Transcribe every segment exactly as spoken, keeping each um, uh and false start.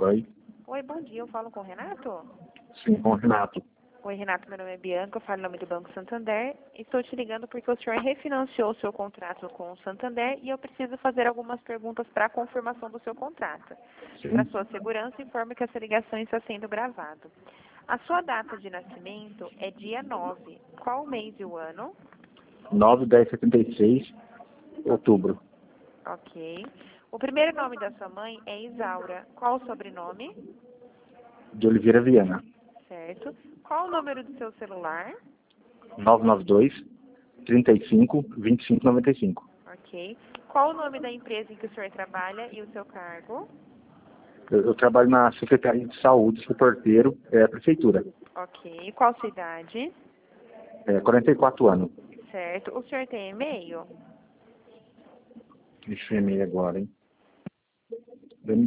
Oi. Oi, bom dia. Eu falo com o Renato? Sim, com o Renato. Oi, Renato. Meu nome é Bianca. Eu falo em nome do Banco Santander. Estou te ligando porque o senhor refinanciou o seu contrato com o Santander e eu preciso fazer algumas perguntas para a confirmação do seu contrato. Para Sim. sua segurança, informo que essa ligação está sendo gravada. A sua data de nascimento é dia nove. Qual o mês e o ano? nove de setenta e seis, outubro. Ok. O primeiro nome da sua mãe é Isaura. Qual o sobrenome? De Oliveira Viana. Certo. Qual o número do seu celular? nove nove dois, trinta e cinco, vinte e cinco, noventa e cinco. Ok. Qual o nome da empresa em que o senhor trabalha e o seu cargo? Eu, eu trabalho na Secretaria de Saúde, sou porteiro, é a prefeitura. Ok. Qual sua idade? É, quarenta e quatro anos. Certo. O senhor tem e-mail? Deixa eu e-mail agora, hein? Bem-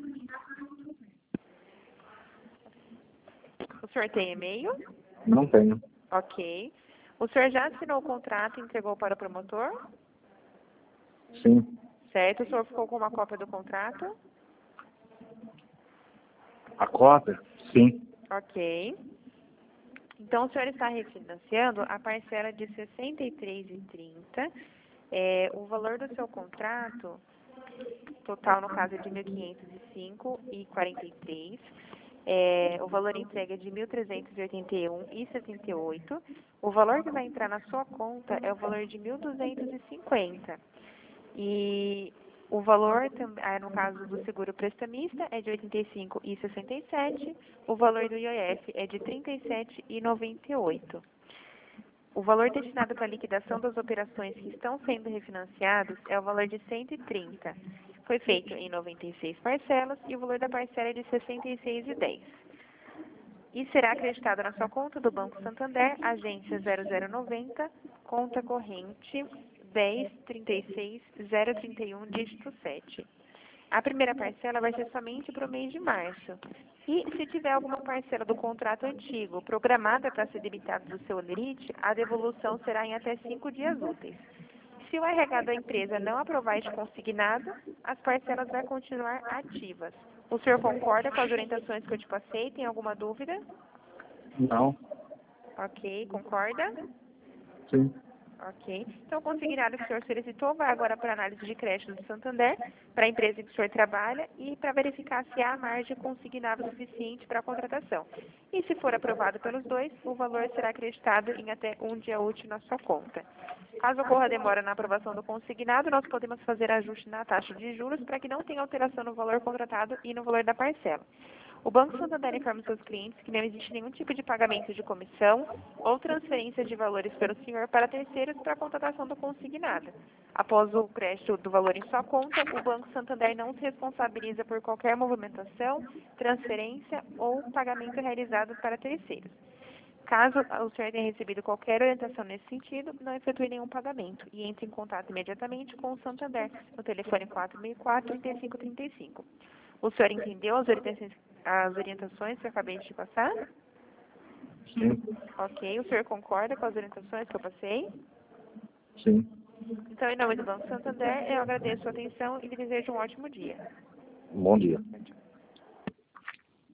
O senhor tem e-mail? Não tenho. Ok. O senhor já assinou o contrato e entregou para o promotor? Sim. Certo. O senhor ficou com uma cópia do contrato? A cópia? Sim. Ok. Então, o senhor está refinanciando a parcela de sessenta e três reais e trinta centavos. É, o valor do seu contrato, total no caso é de mil quinhentos e cinco reais e quarenta e três centavos. É, o valor entregue é de mil trezentos e oitenta e um reais e setenta e oito centavos. O valor que vai entrar na sua conta é o valor de mil duzentos e cinquenta reais. E o valor, tam- ah, no caso do seguro prestamista, é de oitenta e cinco reais e sessenta e sete centavos. O valor do I O F é de trinta e sete reais e noventa e oito centavos. O valor destinado para a liquidação das operações que estão sendo refinanciadas é o valor de cento e trinta. Foi feito em noventa e seis parcelas e o valor da parcela é de sessenta e seis reais e dez centavos. E será acreditado na sua conta do Banco Santander, agência zero zero noventa, conta corrente dez trinta e seis zero trinta e um, dígito sete. A primeira parcela vai ser somente para o mês de março. E se tiver alguma parcela do contrato antigo programada para ser debitada do seu limite, a devolução será em até cinco dias úteis. Se o R H da empresa não aprovar este consignado, as parcelas vão continuar ativas. O senhor concorda com as orientações que eu te passei? Tem alguma dúvida? Não. Ok, concorda? Sim. Ok. Então, o consignado que o senhor solicitou vai agora para a análise de crédito do Santander, para a empresa em que o senhor trabalha e para verificar se há margem consignável suficiente para a contratação. E se for aprovado pelos dois, o valor será acreditado em até um dia útil na sua conta. Caso ocorra demora na aprovação do consignado, nós podemos fazer ajuste na taxa de juros para que não tenha alteração no valor contratado e no valor da parcela. O Banco Santander informa seus clientes que não existe nenhum tipo de pagamento de comissão ou transferência de valores pelo senhor para terceiros para a contratação do consignado. Após o crédito do valor em sua conta, o Banco Santander não se responsabiliza por qualquer movimentação, transferência ou pagamento realizado para terceiros. Caso o senhor tenha recebido qualquer orientação nesse sentido, não efetue nenhum pagamento e entre em contato imediatamente com o Santander no telefone quatro seis quatro, trinta e cinco trinta e cinco. O senhor entendeu as orientações, as orientações que eu acabei de te passar? Sim. Ok. O senhor concorda com as orientações que eu passei? Sim. Então, em nome do Banco Santander, eu agradeço a sua atenção e lhe desejo um ótimo dia. Bom dia. Tchau, tchau.